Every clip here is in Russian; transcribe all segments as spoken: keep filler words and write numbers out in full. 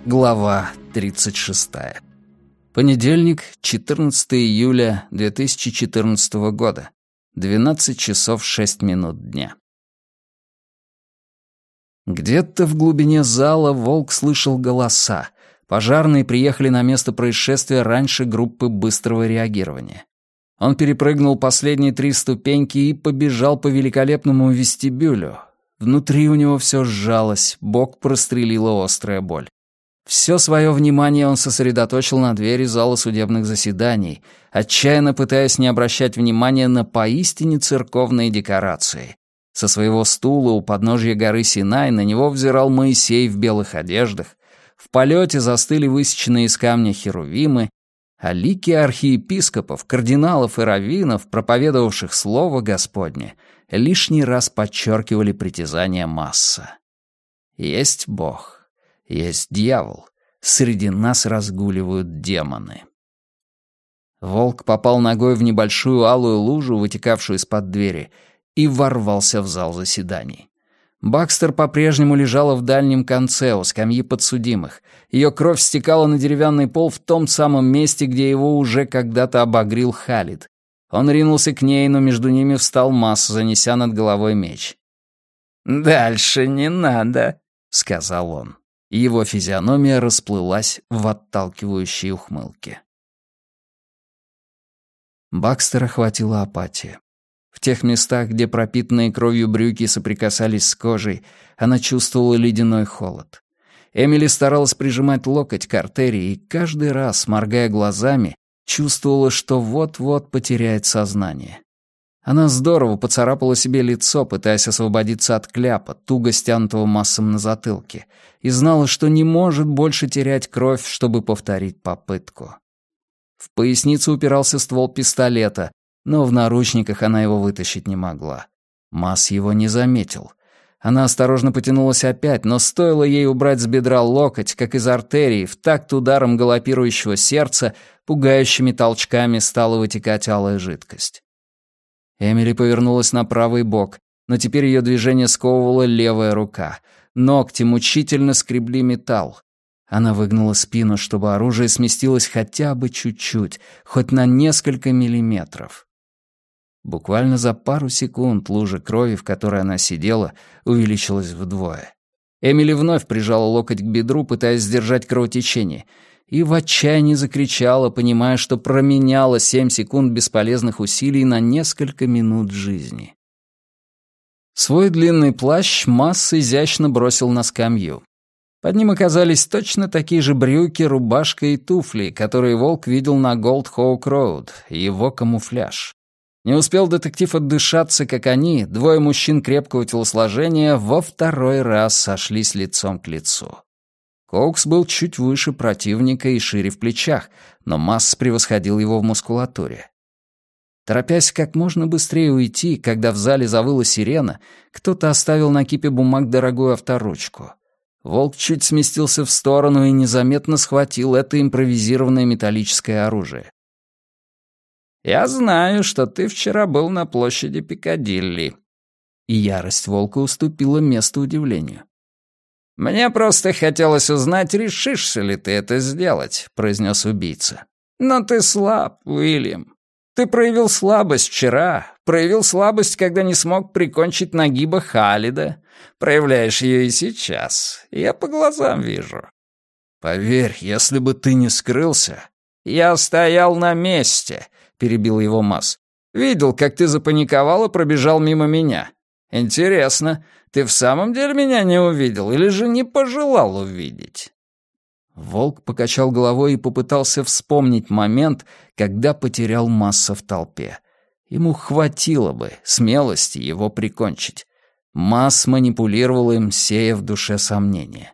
Глава тридцать шестая. Понедельник, четырнадцатого июля две тысячи четырнадцатого года. двенадцать часов шесть минут дня. Где-то в глубине зала Волк слышал голоса. Пожарные приехали на место происшествия раньше группы быстрого реагирования. Он перепрыгнул последние три ступеньки и побежал по великолепному вестибюлю. Внутри у него все сжалось, бок прострелила острая боль. Все свое внимание он сосредоточил на двери зала судебных заседаний, отчаянно пытаясь не обращать внимания на поистине церковные декорации. Со своего стула у подножья горы Синай на него взирал Моисей в белых одеждах, в полете застыли высеченные из камня херувимы, а лики архиепископов, кардиналов и раввинов, проповедовавших Слово Господне, лишний раз подчеркивали притязания Масса. Есть Бог. Есть дьявол. Среди нас разгуливают демоны. Волк попал ногой в небольшую алую лужу, вытекавшую из-под двери, и ворвался в зал заседаний. Бакстер по-прежнему лежала в дальнем конце у скамьи подсудимых. Ее кровь стекала на деревянный пол в том самом месте, где его уже когда-то обогрил Халид. Он ринулся к ней, но между ними встал Масс, занеся над головой меч. «Дальше не надо», — сказал он. Его физиономия расплылась в отталкивающей ухмылке. Бакстера охватила апатия. В тех местах, где пропитанные кровью брюки соприкасались с кожей, она чувствовала ледяной холод. Эмили старалась прижимать локоть к артерии и каждый раз, моргая глазами, чувствовала, что вот-вот потеряет сознание. Она здорово поцарапала себе лицо, пытаясь освободиться от кляпа, туго стянутого Массом на затылке, и знала, что не может больше терять кровь, чтобы повторить попытку. В поясницу упирался ствол пистолета, но в наручниках она его вытащить не могла. Масс его не заметил. Она осторожно потянулась опять, но стоило ей убрать с бедра локоть, как из артерии, в такт ударом галопирующего сердца, пугающими толчками стала вытекать алая жидкость. Эмили повернулась на правый бок, но теперь ее движение сковывала левая рука. Ногти мучительно скребли металл. Она выгнула спину, чтобы оружие сместилось хотя бы чуть-чуть, хоть на несколько миллиметров. Буквально за пару секунд лужа крови, в которой она сидела, увеличилась вдвое. Эмили вновь прижала локоть к бедру, пытаясь сдержать кровотечение, и в отчаянии закричала, понимая, что променяла семь секунд бесполезных усилий на несколько минут жизни. Свой длинный плащ Масс изящно бросил на скамью. Под ним оказались точно такие же брюки, рубашка и туфли, которые Волк видел на Голд-Хоук-Роуд, его камуфляж. Не успел детектив отдышаться, как они, двое мужчин крепкого телосложения, во второй раз сошлись лицом к лицу. Коукс был чуть выше противника и шире в плечах, но Масс превосходил его в мускулатуре. Торопясь как можно быстрее уйти, когда в зале завыла сирена, кто-то оставил на кипе бумаг дорогую авторучку. Волк чуть сместился в сторону и незаметно схватил это импровизированное металлическое оружие. «Я знаю, что ты вчера был на площади Пикадилли». И ярость Волка уступила место удивлению. «Мне просто хотелось узнать, решишься ли ты это сделать», — произнес убийца. «Но ты слаб, Уильям. Ты проявил слабость вчера, проявил слабость, когда не смог прикончить нагиба Халида. Проявляешь ее и сейчас. Я по глазам вижу». «Поверь, если бы ты не скрылся...» «Я стоял на месте», — перебил его Масс. «Видел, как ты запаниковал и пробежал мимо меня. Интересно, ты в самом деле меня не увидел или же не пожелал увидеть?» Волк покачал головой и попытался вспомнить момент, когда потерял Масса в толпе. Ему хватило бы смелости его прикончить. Масс манипулировал им, сея в душе сомнения.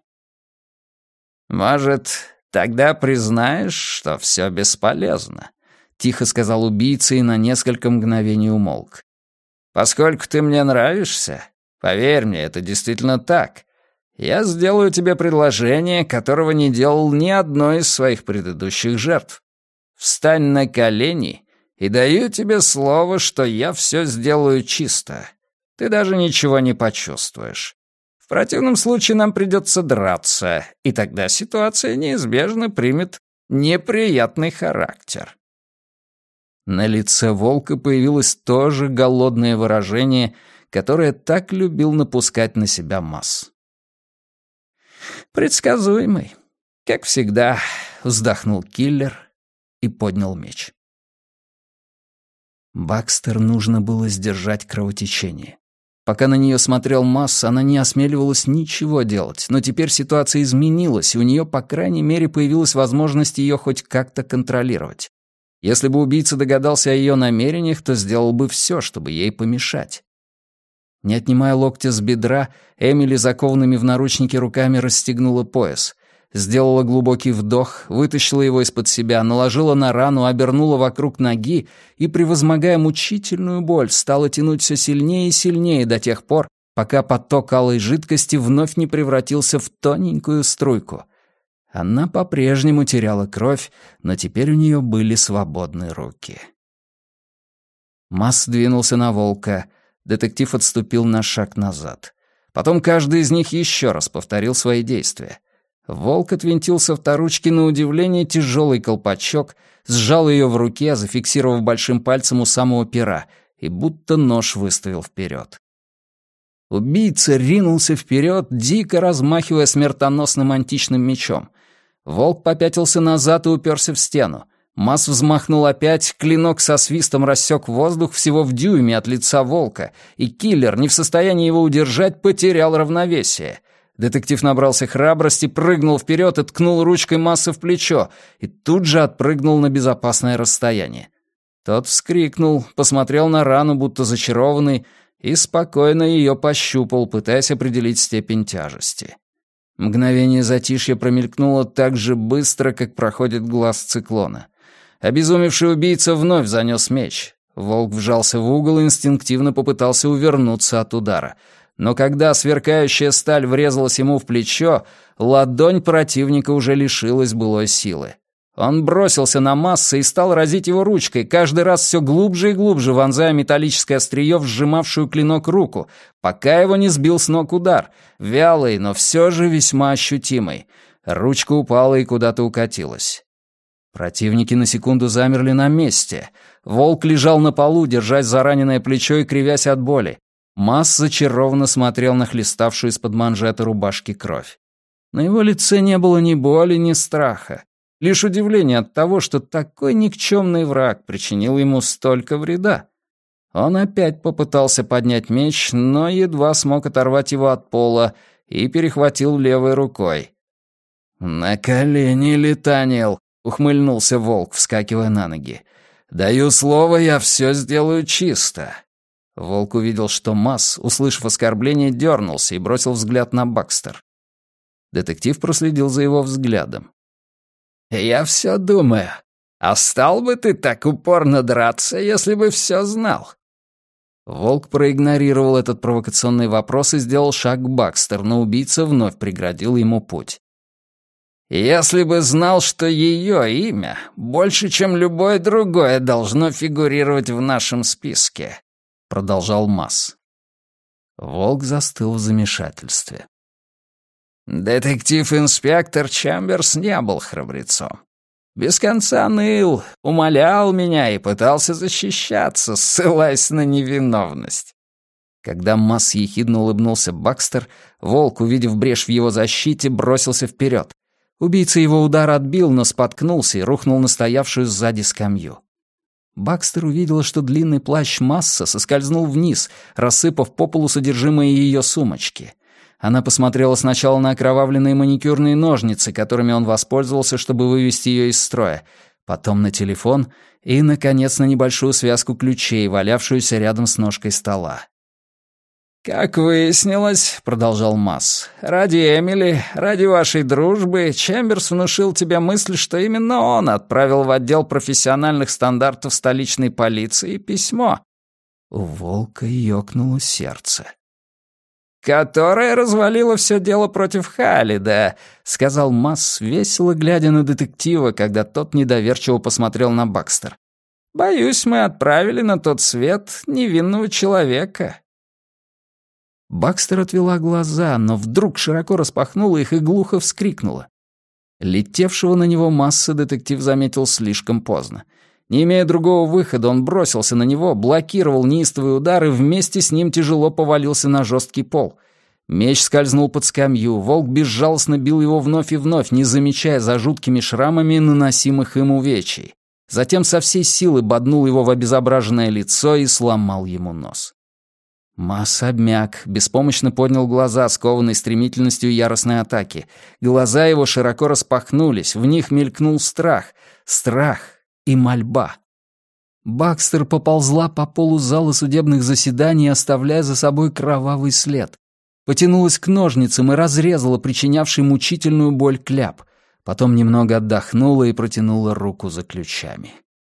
«Может, тогда признаешь, что все бесполезно?» — тихо сказал убийца и на несколько мгновений умолк. «Поскольку ты мне нравишься, поверь мне, это действительно так, я сделаю тебе предложение, которого не делал ни одной из своих предыдущих жертв. Встань на колени и даю тебе слово, что я все сделаю чисто. Ты даже ничего не почувствуешь. В противном случае нам придется драться, и тогда ситуация неизбежно примет неприятный характер». На лице волка появилось то же голодное выражение, которое так любил напускать на себя Масс. «Предсказуемый. Как всегда», — вздохнул киллер и поднял меч. Бакстер нужно было сдержать кровотечение. Пока на нее смотрел Масс, она не осмеливалась ничего делать, но теперь ситуация изменилась, и у нее, по крайней мере, появилась возможность ее хоть как-то контролировать. Если бы убийца догадался о ее намерениях, то сделал бы все, чтобы ей помешать. Не отнимая локтя с бедра, Эмили закованными в наручники руками расстегнула пояс. Сделала глубокий вдох, вытащила его из-под себя, наложила на рану, обернула вокруг ноги и, превозмогая мучительную боль, стала тянуть все сильнее и сильнее до тех пор, пока поток алой жидкости вновь не превратился в тоненькую струйку. Она по-прежнему теряла кровь, но теперь у нее были свободные руки. Масс двинулся на волка. Детектив отступил на шаг назад. Потом каждый из них еще раз повторил свои действия. Волк отвинтил с авторучки на удивление тяжелый колпачок, сжал ее в руке, зафиксировав большим пальцем у самого пера, и будто нож выставил вперед. Убийца ринулся вперед, дико размахивая смертоносным античным мечом. Волк попятился назад и уперся в стену. Масс взмахнул опять, клинок со свистом рассек воздух всего в дюйме от лица волка, и киллер, не в состоянии его удержать, потерял равновесие. Детектив набрался храбрости, прыгнул вперед и ткнул ручкой Масса в плечо, и тут же отпрыгнул на безопасное расстояние. Тот вскрикнул, посмотрел на рану, будто зачарованный, и спокойно ее пощупал, пытаясь определить степень тяжести. Мгновение затишья промелькнуло так же быстро, как проходит глаз циклона. Обезумевший убийца вновь занес меч. Волк вжался в угол и инстинктивно попытался увернуться от удара. Но когда сверкающая сталь врезалась ему в плечо, ладонь противника уже лишилась былой силы. Он бросился на Масса и стал разить его ручкой, каждый раз все глубже и глубже вонзая металлическое острие в сжимавшую клинок руку, пока его не сбил с ног удар, вялый, но все же весьма ощутимый. Ручка упала и куда-то укатилась. Противники на секунду замерли на месте. Волк лежал на полу, держась за раненое плечо и кривясь от боли. Масс зачарованно смотрел на хлеставшую из-под манжеты рубашки кровь. На его лице не было ни боли, ни страха. Лишь удивление от того, что такой никчемный враг причинил ему столько вреда. Он опять попытался поднять меч, но едва смог оторвать его от пола и перехватил левой рукой. «На колени, Летаниэл!» — ухмыльнулся волк, вскакивая на ноги. «Даю слово, я все сделаю чисто». Волк увидел, что Масс, услышав оскорбление, дернулся и бросил взгляд на Бакстер. Детектив проследил за его взглядом. «Я все думаю, а стал бы ты так упорно драться, если бы все знал?» Волк проигнорировал этот провокационный вопрос и сделал шаг к Бакстер, но убийца вновь преградил ему путь. «Если бы знал, что ее имя больше, чем любое другое, должно фигурировать в нашем списке», — продолжал Масс. Волк застыл в замешательстве. Детектив-инспектор Чемберс не был храбрецом. Без конца ныл, умолял меня и пытался защищаться, ссылаясь на невиновность. Когда Масс ехидно улыбнулся Бакстер, волк, увидев брешь в его защите, бросился вперед. Убийца его удар отбил, но споткнулся и рухнул на стоявшую сзади скамью. Бакстер увидела, что длинный плащ Масса соскользнул вниз, рассыпав по полу содержимое ее сумочки. Она посмотрела сначала на окровавленные маникюрные ножницы, которыми он воспользовался, чтобы вывести ее из строя, потом на телефон и, наконец, на небольшую связку ключей, валявшуюся рядом с ножкой стола. «Как выяснилось, — продолжал Масс, — ради Эмили, ради вашей дружбы, Чемберс внушил тебе мысль, что именно он отправил в отдел профессиональных стандартов столичной полиции письмо». У волка ёкнуло сердце. «Которая развалила все дело против Халида», — сказал Масс, весело глядя на детектива, когда тот недоверчиво посмотрел на Бакстер. «Боюсь, мы отправили на тот свет невинного человека». Бакстер отвела глаза, но вдруг широко распахнула их и глухо вскрикнула. Летевшего на него Масса детектив заметил слишком поздно. Не имея другого выхода, он бросился на него, блокировал неистовый удар и вместе с ним тяжело повалился на жесткий пол. Меч скользнул под скамью, волк безжалостно бил его вновь и вновь, не замечая за жуткими шрамами наносимых им увечий. Затем со всей силы боднул его в обезображенное лицо и сломал ему нос. Масса обмяк, беспомощно поднял глаза, скованный стремительностью яростной атаки. Глаза его широко распахнулись, в них мелькнул страх. Страх и мольба. Бакстер поползла по полу зала судебных заседаний, оставляя за собой кровавый след. Потянулась к ножницам и разрезала причинявший мучительную боль кляп. Потом немного отдохнула и протянула руку за ключами.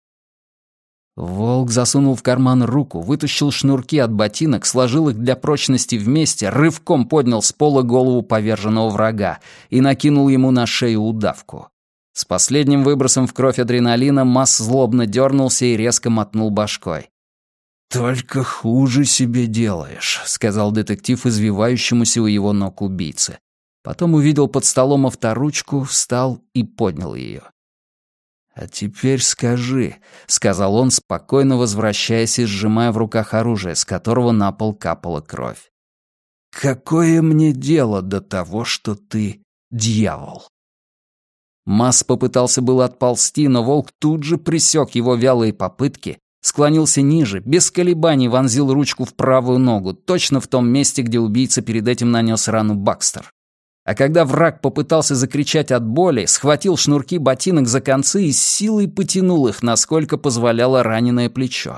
Волк засунул в карман руку, вытащил шнурки от ботинок, сложил их для прочности вместе, рывком поднял с пола голову поверженного врага и накинул ему на шею удавку. С последним выбросом в кровь адреналина Масс злобно дернулся и резко мотнул башкой. «Только хуже себе делаешь», — сказал детектив извивающемуся у его ног убийце. Потом увидел под столом авторучку, встал и поднял ее. «А теперь скажи», — сказал он, спокойно возвращаясь и сжимая в руках оружие, с которого на пол капала кровь. «Какое мне дело до того, что ты дьявол?» Масс попытался было отползти, но волк тут же пресек его вялые попытки, склонился ниже, без колебаний вонзил ручку в правую ногу, точно в том месте, где убийца перед этим нанес рану Бакстер. А когда враг попытался закричать от боли, схватил шнурки ботинок за концы и с силой потянул их, насколько позволяло раненое плечо.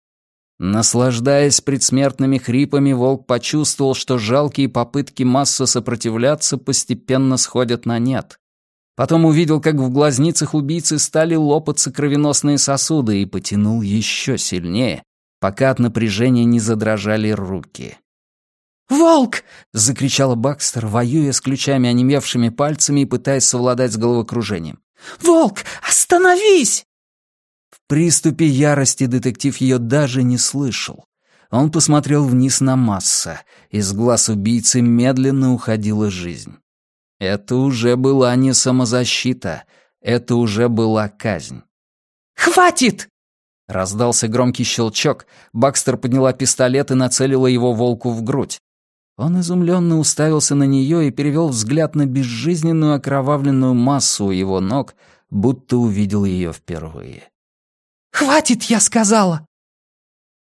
Наслаждаясь предсмертными хрипами, волк почувствовал, что жалкие попытки Масса сопротивляться постепенно сходят на нет. Потом увидел, как в глазницах убийцы стали лопаться кровеносные сосуды, и потянул еще сильнее, пока от напряжения не задрожали руки. «Волк!» — закричала Бакстер, воюя с ключами онемевшими пальцами и пытаясь совладать с головокружением. «Волк, остановись!» В приступе ярости детектив ее даже не слышал. Он посмотрел вниз на Масса. Из глаз убийцы медленно уходила жизнь. Это уже была не самозащита, это уже была казнь. «Хватит!» Раздался громкий щелчок, Бакстер подняла пистолет и нацелила его волку в грудь. Он изумленно уставился на нее и перевел взгляд на безжизненную окровавленную массу у его ног, будто увидел ее впервые. «Хватит, я сказала!»